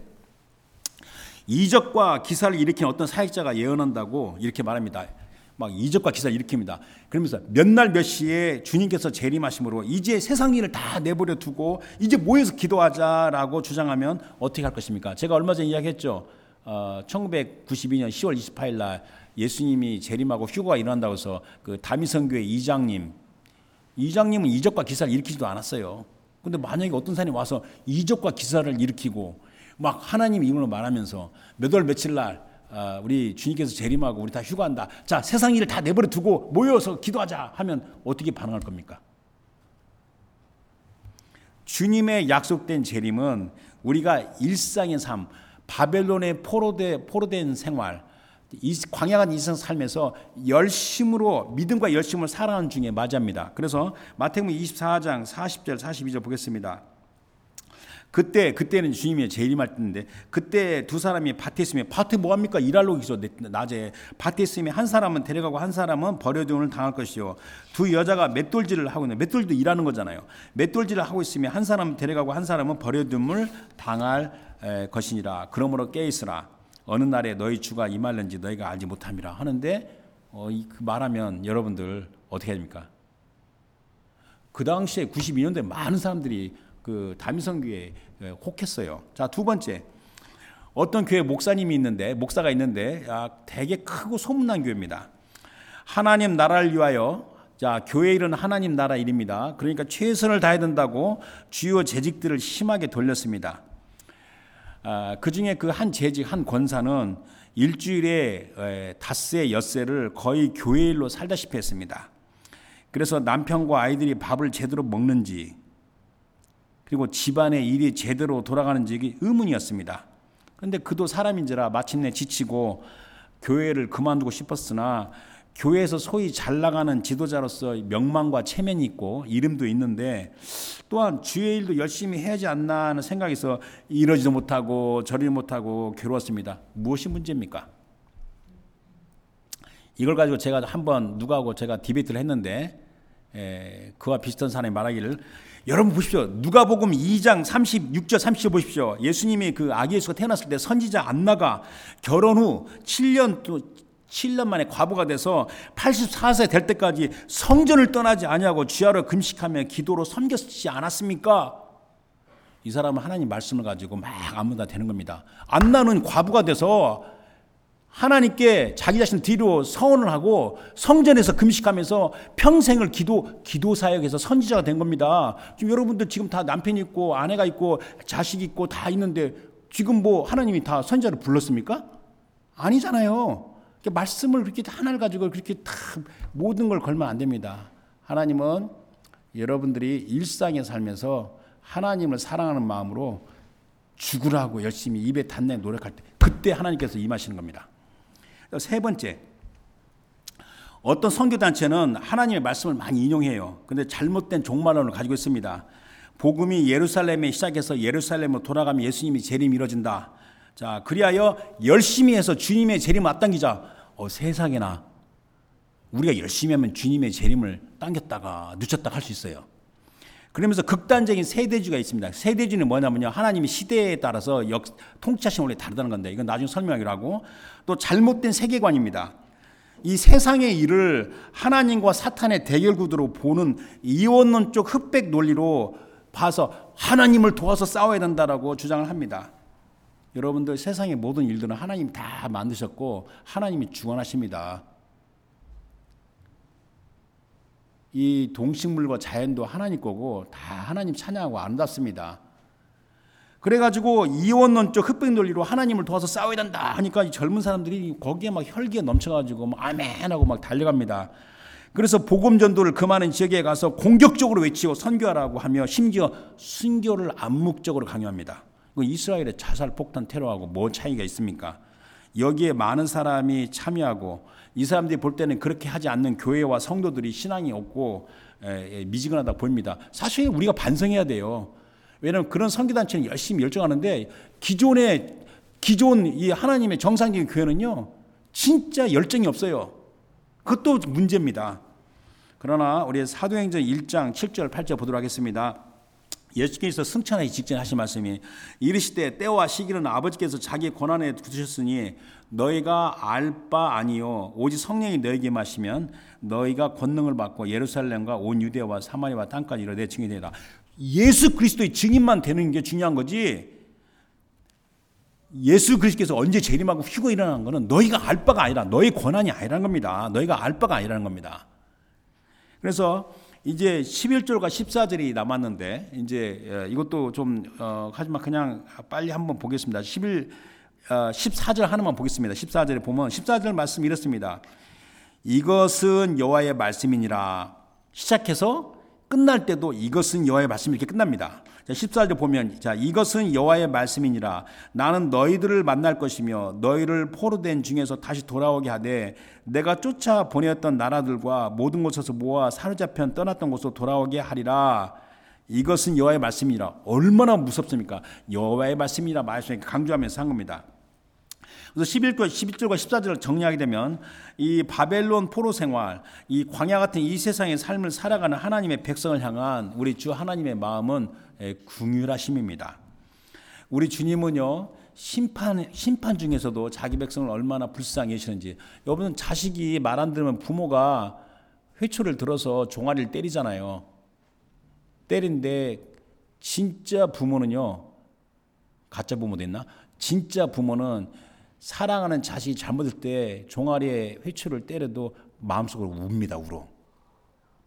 이적과 기사를 일으킨 어떤 사역자가 예언한다고 이렇게 말합니다. 막 이적과 기사를 일으킵니다. 그러면서 몇 날 몇 시에 주님께서 재림하심으로 이제 세상 일을 다 내버려 두고 이제 모여서 기도하자라고 주장하면 어떻게 할 것입니까? 제가 얼마 전에 이야기했죠. 1992년 10월 28일 날 예수님이 재림하고 휴거가 일어난다고 해서 그 다미성교회 이장님은 이적과 기사를 일으키지도 않았어요. 근데 만약에 어떤 사람이 와서 이적과 기사를 일으키고 막 하나님 이름으로 말하면서 몇 월 며칠 날 우리 주님께서 재림하고 우리 다 휴가한다. 자, 세상 일을 다 내버려 두고 모여서 기도하자 하면 어떻게 반응할 겁니까? 주님의 약속된 재림은 우리가 일상의 삶, 바벨론의 포로된 생활, 광야 같은 이상 삶에서 열심으로 믿음과 열심을 살아가는 중에 맞이합니다. 그래서 마태복음 24장 40절 42절 보겠습니다. 그때는 주님이 재림할 때인데 그때 두 사람이 밭에 있으면 밭에 뭐합니까? 일하러 기서 낮에 밭에 있으면 한 사람은 데려가고 한 사람은 버려둠을 당할 것이요. 두 여자가 맷돌질을 하고 있는 맷돌도 일하는 거잖아요. 맷돌질을 하고 있으면 한 사람은 데려가고 한 사람은 버려둠을 당할 것이니라. 그러므로 깨있으라. 어느 날에 너희 주가 임할는지 너희가 알지 못함이라 하는데 그 말하면 여러분들 어떻게 해야 됩니까? 그 당시에 92년도에 많은 사람들이 그 다미성교회에 혹했어요. 자, 두 번째, 어떤 교회 목사가 있는데 되게 크고 소문난 교회입니다. 하나님 나라를 위하여 자, 교회 일은 하나님 나라 일입니다. 그러니까 최선을 다해야 된다고 주요 재직들을 심하게 돌렸습니다. 그 중에 그 한 재직, 한 권사는 일주일에 닷새 엿새를 거의 교회 일로 살다시피 했습니다. 그래서 남편과 아이들이 밥을 제대로 먹는지, 그리고 집안의 일이 제대로 돌아가는지 의문이었습니다. 그런데 그도 사람인지라 마침내 지치고 교회를 그만두고 싶었으나 교회에서 소위 잘 나가는 지도자로서 명망과 체면이 있고 이름도 있는데 또한 주의 일도 열심히 해야지 않나 하는 생각에서 이러지도 못하고 저러지 못하고 괴로웠습니다. 무엇이 문제입니까? 이걸 가지고 제가 한번 누구하고 제가 디베이트를 했는데 그와 비슷한 사람이 말하기를, 여러분 보십시오. 누가복음 2장 36절 30절 보십시오. 예수님이 그 아기 예수가 태어났을 때 선지자 안나가 결혼 후 7년 만에 과부가 돼서 84세 될 때까지 성전을 떠나지 아니하고 주야로 금식하며 기도로 섬겼지 않았습니까? 이 사람은 하나님 말씀을 가지고 막 아무나 되는 겁니다. 안나는 과부가 돼서 하나님께 자기 자신을 뒤로 서원을 하고 성전에서 금식하면서 평생을 기도 사역에서 선지자가 된 겁니다. 지금 여러분들 지금 다 남편이 있고 아내가 있고 자식이 있고 다 있는데 지금 뭐 하나님이 다 선지자를 불렀습니까? 아니잖아요. 말씀을 그렇게 하나를 가지고 그렇게 다 모든 걸 걸면 안 됩니다. 하나님은 여러분들이 일상에 살면서 하나님을 사랑하는 마음으로 죽으라고 열심히 입에 단내 노력할 때 그때 하나님께서 임하시는 겁니다. 세 번째, 어떤 선교단체는 하나님의 말씀을 많이 인용해요. 그런데 잘못된 종말론을 가지고 있습니다. 복음이 예루살렘에 시작해서 예루살렘으로 돌아가면 예수님이 재림이 이루어진다. 자, 그리하여 열심히 해서 주님의 재림을 앞당기자. 세상에나 우리가 열심히 하면 주님의 재림을 당겼다가 늦췄다가 할 수 있어요. 그러면서 극단적인 세대주의가 있습니다. 세대주의는 뭐냐면요, 하나님이 시대에 따라서 통치하시는 원리 다르다는 건데 이건 나중에 설명하기로 하고, 또 잘못된 세계관입니다. 이 세상의 일을 하나님과 사탄의 대결 구도로 보는 이원론적 흑백 논리로 봐서 하나님을 도와서 싸워야 된다라고 주장을 합니다. 여러분들 세상의 모든 일들은 하나님이 다 만드셨고 하나님이 주관하십니다. 이 동식물과 자연도 하나님 거고 다 하나님 찬양하고 아름답습니다. 그래가지고 이원론적 흑백 논리로 하나님을 도와서 싸워야 된다 하니까 이 젊은 사람들이 거기에 막 혈기가 넘쳐가지고 막 아멘하고 막 달려갑니다. 그래서 복음 전도를 그 많은 지역에 가서 공격적으로 외치고 선교하라고 하며 심지어 순교를 암묵적으로 강요합니다. 이스라엘의 자살 폭탄 테러하고 뭐 차이가 있습니까? 여기에 많은 사람이 참여하고 이 사람들이 볼 때는 그렇게 하지 않는 교회와 성도들이 신앙이 없고 미지근하다 보입니다. 사실 우리가 반성해야 돼요. 왜냐하면 그런 선교단체는 열심히 열정하는데 기존 이 하나님의 정상적인 교회는요 진짜 열정이 없어요. 그것도 문제입니다. 그러나 우리 사도행전 1장 7절 8절 보도록 하겠습니다. 예수께서 승천하기 직전에 하신 말씀이, 이르시되 때와 시기는 아버지께서 자기 권한에 두셨으니 너희가 알 바 아니요 오직 성령이 너희에게 마시면 너희가 권능을 받고 예루살렘과 온 유대와 사마리아 땅까지 이르러 내 증인이 되리라. 예수 그리스도의 증인만 되는 게 중요한 거지, 예수 그리스도께서 언제 재림하고 휴거 일어나는 것은 너희가 알 바가 아니라 너희 권한이 아니라는 겁니다. 너희가 알 바가 아니라는 겁니다. 그래서 이제 11절과 14절이 남았는데 이제 이것도 좀 하지만 그냥 빨리 한번 보겠습니다. 14절 하나만 보겠습니다. 14절에 보면 14절 말씀 이렇습니다. 이것은 여호와의 말씀이니라. 시작해서 끝날 때도 이것은 여호와의 말씀이 이렇게 끝납니다. 14절 보면 이것은 여호와의 말씀이니라. 나는 너희들을 만날 것이며 너희를 포로된 중에서 다시 돌아오게 하되 내가 쫓아 보내었던 나라들과 모든 곳에서 모아 사로잡혀 떠났던 곳으로 돌아오게 하리라. 이것은 여호와의 말씀이니라. 얼마나 무섭습니까? 여호와의 말씀이라 말씀을 강조하면서 한 겁니다. 그래서 11절과 14절을 정리하게 되면 이 바벨론 포로 생활, 이 광야 같은 이 세상의 삶을 살아가는 하나님의 백성을 향한 우리 주 하나님의 마음은 긍휼하심입니다. 우리 주님은요 심판 중에서도 자기 백성을 얼마나 불쌍히 여기시는지. 여러분 자식이 말 안 들으면 부모가 회초를 들어서 종아리를 때리잖아요. 때리는데 진짜 부모는요, 가짜 부모도 있나? 진짜 부모는 사랑하는 자식이 잘못할 때 종아리에 회초를 때려도 마음속으로 웁니다. 울어.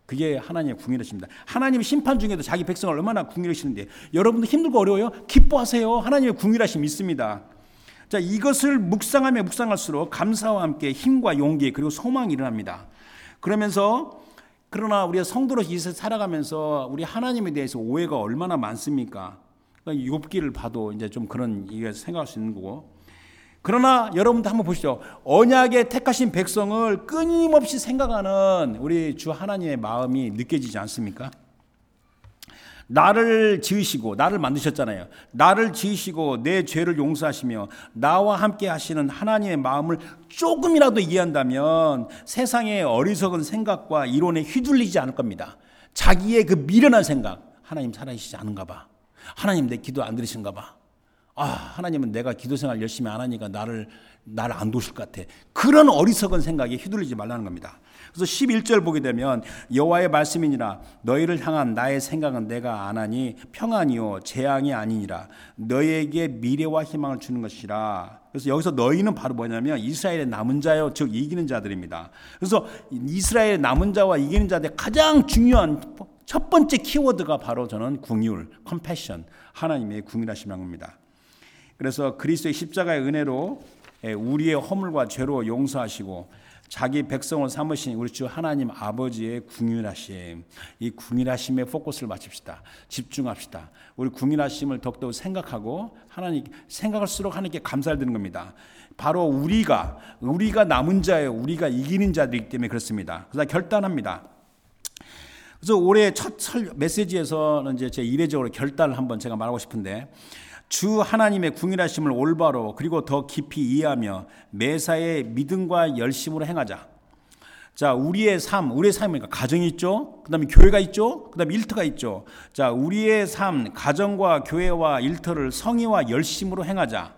그게 하나님의 궁일하십니다. 하나님의 심판 중에도 자기 백성을 얼마나 궁일하시는데 여러분도 힘들고 어려워요? 기뻐하세요. 하나님의 궁일하심 있습니다. 자, 이것을 묵상하며 묵상할수록 감사와 함께 힘과 용기 그리고 소망이 일어납니다. 그러나 우리가 성도로서 이 세상에 살아가면서 우리 하나님에 대해서 오해가 얼마나 많습니까? 그러니까 욥기를 봐도 이제 좀 그런 이게 생각할 수 있는 거고. 그러나 여러분도 한번 보시죠. 언약에 택하신 백성을 끊임없이 생각하는 우리 주 하나님의 마음이 느껴지지 않습니까? 나를 지으시고 나를 만드셨잖아요. 나를 지으시고 내 죄를 용서하시며 나와 함께 하시는 하나님의 마음을 조금이라도 이해한다면 세상의 어리석은 생각과 이론에 휘둘리지 않을 겁니다. 자기의 그 미련한 생각, 하나님 살아계시지 않은가 봐. 하나님 내 기도 안 들으신가 봐. 하나님은 내가 기도 생활 열심히 안 하니까 나를 안 도우실 것 같아. 그런 어리석은 생각에 휘둘리지 말라는 겁니다. 그래서 11절 보게 되면 여호와의 말씀이니라 너희를 향한 나의 생각은 내가 아나니 평안이요 재앙이 아니니라 너희에게 미래와 희망을 주는 것이라. 그래서 여기서 너희는 바로 뭐냐면 이스라엘의 남은 자요 즉 이기는 자들입니다. 그래서 이스라엘의 남은 자와 이기는 자들의 가장 중요한 첫 번째 키워드가 바로 저는 궁율, 컴패션, 하나님의 궁율하심이라는 겁니다. 그래서 그리스도의 십자가의 은혜로 우리의 허물과 죄로 용서하시고 자기 백성을 삼으신 우리 주 하나님 아버지의 궁휼하심, 이 궁휼하심에 포커스를 맞춥시다. 집중합시다. 우리 궁휼하심을 더욱더 생각하고 생각할수록 하나님께 감사를 드리는 겁니다. 바로 우리가 남은 자예요. 우리가 이기는 자들이기 때문에 그렇습니다. 그래서 결단합니다. 그래서 올해 첫 메시지에서는 이제 제 이례적으로 결단을 한번 제가 말하고 싶은데 주 하나님의 궁휼하심을 올바로 그리고 더 깊이 이해하며 매사에 믿음과 열심으로 행하자. 자, 우리의 삶이니까 가정이 있죠. 그다음에 교회가 있죠. 그다음에 일터가 있죠. 자, 우리의 삶, 가정과 교회와 일터를 성의와 열심으로 행하자.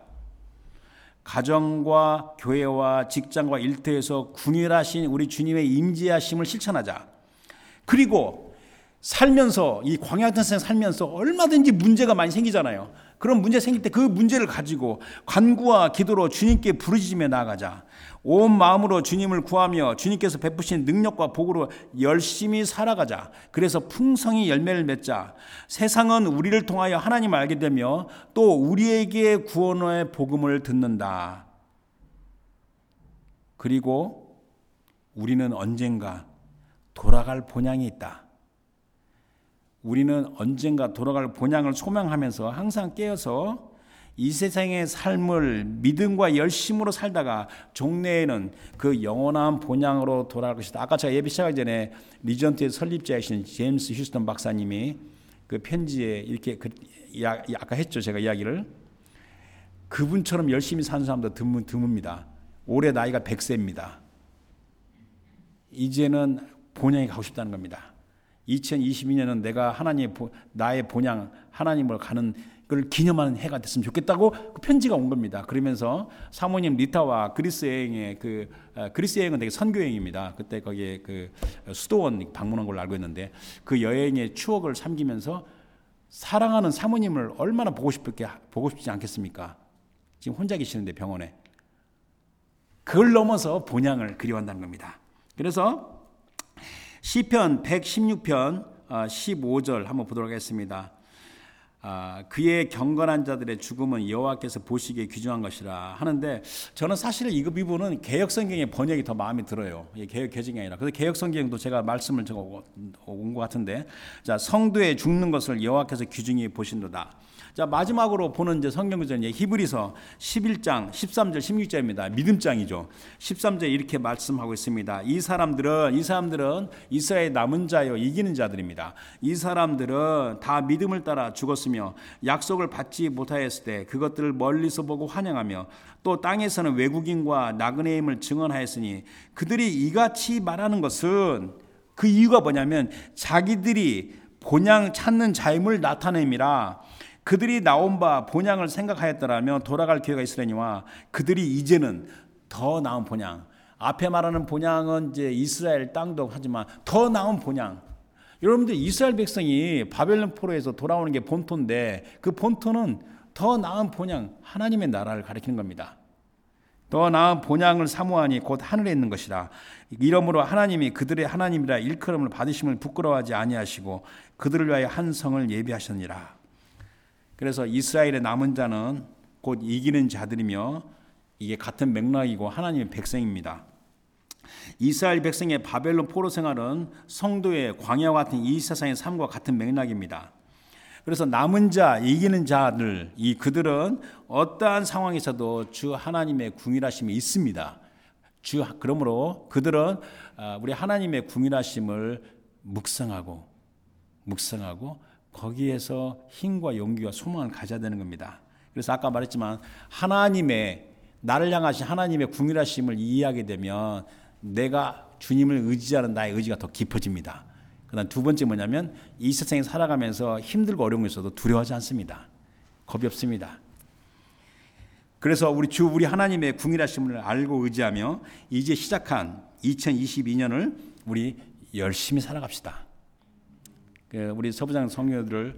가정과 교회와 직장과 일터에서 궁휼하신 우리 주님의 임재하심을 실천하자. 그리고 살면서 이 광야 같은 세상 살면서 얼마든지 문제가 많이 생기잖아요. 그런 문제 생길 때 그 문제를 가지고 간구와 기도로 주님께 부르짖으며 나아가자. 온 마음으로 주님을 구하며 주님께서 베푸신 능력과 복으로 열심히 살아가자. 그래서 풍성히 열매를 맺자. 세상은 우리를 통하여 하나님을 알게 되며 또 우리에게 구원의 복음을 듣는다. 그리고 우리는 언젠가 돌아갈 본향이 있다. 우리는 언젠가 돌아갈 본향을 소망하면서 항상 깨어서 이 세상의 삶을 믿음과 열심으로 살다가 종래에는 그 영원한 본향으로 돌아갈 것이다. 아까 제가 예배 시작하기 전에 리전트의 설립자이신 제임스 휴스턴 박사님이 그 편지에 이렇게 아까 했죠. 제가 이야기를. 그분처럼 열심히 사는 사람도 드뭅니다. 올해 나이가 100세입니다. 이제는 본향에 가고 싶다는 겁니다. 2022년은 내가 나의 본향 하나님을 가는 걸 기념하는 해가 됐으면 좋겠다고 그 편지가 온 겁니다. 그러면서 사모님 리타와 그리스 여행은 되게 선교 여행입니다. 그때 거기에 그 수도원 방문한 걸로 알고 있는데 그 여행의 추억을 삼기면서 사랑하는 사모님을 얼마나 보고 싶지 않겠습니까? 지금 혼자 계시는데 병원에. 그걸 넘어서 본향을 그리워한다는 겁니다. 그래서 시편 116편 15절 한번 보도록 하겠습니다. 그의 경건한 자들의 죽음은 여호와께서 보시기에 귀중한 것이라 하는데 저는 사실 이 부분은 개역성경의 번역이 더 마음에 들어요. 개역 개정이 아니라. 그래서 개역성경도 제가 말씀을 적어 온 것 같은데 자, 성도의 죽는 것을 여호와께서 귀중히 보신도다. 자, 마지막으로 보는 이제 성경 구절은 히브리서 11장 13절 16절입니다. 믿음장이죠. 13절 이렇게 말씀하고 있습니다. 이 사람들은 이스라엘 남은 자요 이기는 자들입니다. 이 사람들은 다 믿음을 따라 죽었으며 약속을 받지 못하였을 때 그것들을 멀리서 보고 환영하며 또 땅에서는 외국인과 나그네임을 증언하였으니 그들이 이같이 말하는 것은 그 이유가 뭐냐면 자기들이 본향 찾는 자임을 나타냄이라. 그들이 나온 바 본향을 생각하였더라면 돌아갈 기회가 있으려니와 그들이 이제는 더 나은 본향, 앞에 말하는 본향은 이제 이스라엘 땅도 하지만 더 나은 본향. 여러분들 이스라엘 백성이 바벨론 포로에서 돌아오는 게 본토인데 그 본토는 더 나은 본향, 하나님의 나라를 가리키는 겁니다. 더 나은 본향을 사모하니 곧 하늘에 있는 것이라. 이러므로 하나님이 그들의 하나님이라 일컬음을 받으심을 부끄러워하지 아니하시고 그들을 위하여 한 성을 예비하셨니라. 그래서 이스라엘의 남은 자는 곧 이기는 자들이며 이게 같은 맥락이고 하나님의 백성입니다. 이스라엘 백성의 바벨론 포로 생활은 성도의 광야와 같은 이 세상의 삶과 같은 맥락입니다. 그래서 남은 자, 이기는 자들, 그들은 어떠한 상황에서도 주 하나님의 궁일하심이 있습니다. 그러므로 그들은 우리 하나님의 궁일하심을 묵상하고 거기에서 힘과 용기와 소망을 가져야 되는 겁니다. 그래서 아까 말했지만 나를 향하신 하나님의 궁일하심을 이해하게 되면 내가 주님을 의지하는 나의 의지가 더 깊어집니다. 그다음 두 번째 뭐냐면 이 세상에 살아가면서 힘들고 어려운 것에서도 두려워하지 않습니다. 겁이 없습니다. 그래서 우리 하나님의 궁일하심을 알고 의지하며 이제 시작한 2022년을 우리 열심히 살아갑시다. 우리 서부장 성녀들을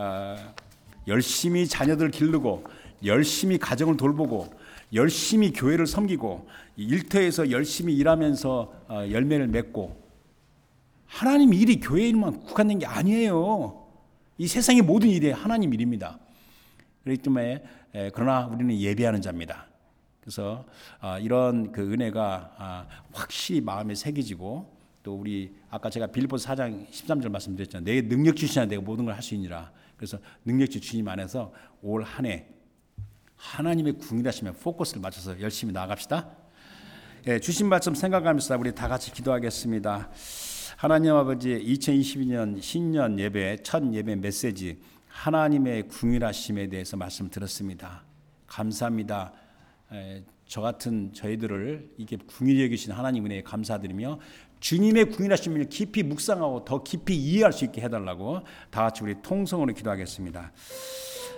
열심히 자녀들을 기르고 열심히 가정을 돌보고 열심히 교회를 섬기고 일터에서 열심히 일하면서 열매를 맺고 하나님 일이 교회 일만 국한된 게 아니에요. 이 세상의 모든 일이 하나님 일입니다. 그렇기 때문에 그러나 우리는 예배하는 자입니다. 그래서 이런 그 은혜가 확실히 마음에 새겨지고 또 우리 아까 제가 빌립보서 4장 13절 말씀드렸잖아요. 내 능력 주시나 내가 모든 걸 할 수 있느라. 그래서 능력 주 주님 안에서 올 한 해 하나님의 궁일하심에 포커스를 맞춰서 열심히 나아갑시다. 주신 말씀 생각하면서 우리 다 같이 기도하겠습니다. 하나님 아버지 2022년 신년 예배 첫 예배 메시지 하나님의 궁일하심에 대해서 말씀 들었습니다. 감사합니다. 저 같은 저희들을 이렇게 궁일히 여기신 하나님 은혜에 감사드리며 주님의 궁일하심을 깊이 묵상하고 더 깊이 이해할 수 있게 해달라고 다 같이 우리 통성으로 기도하겠습니다.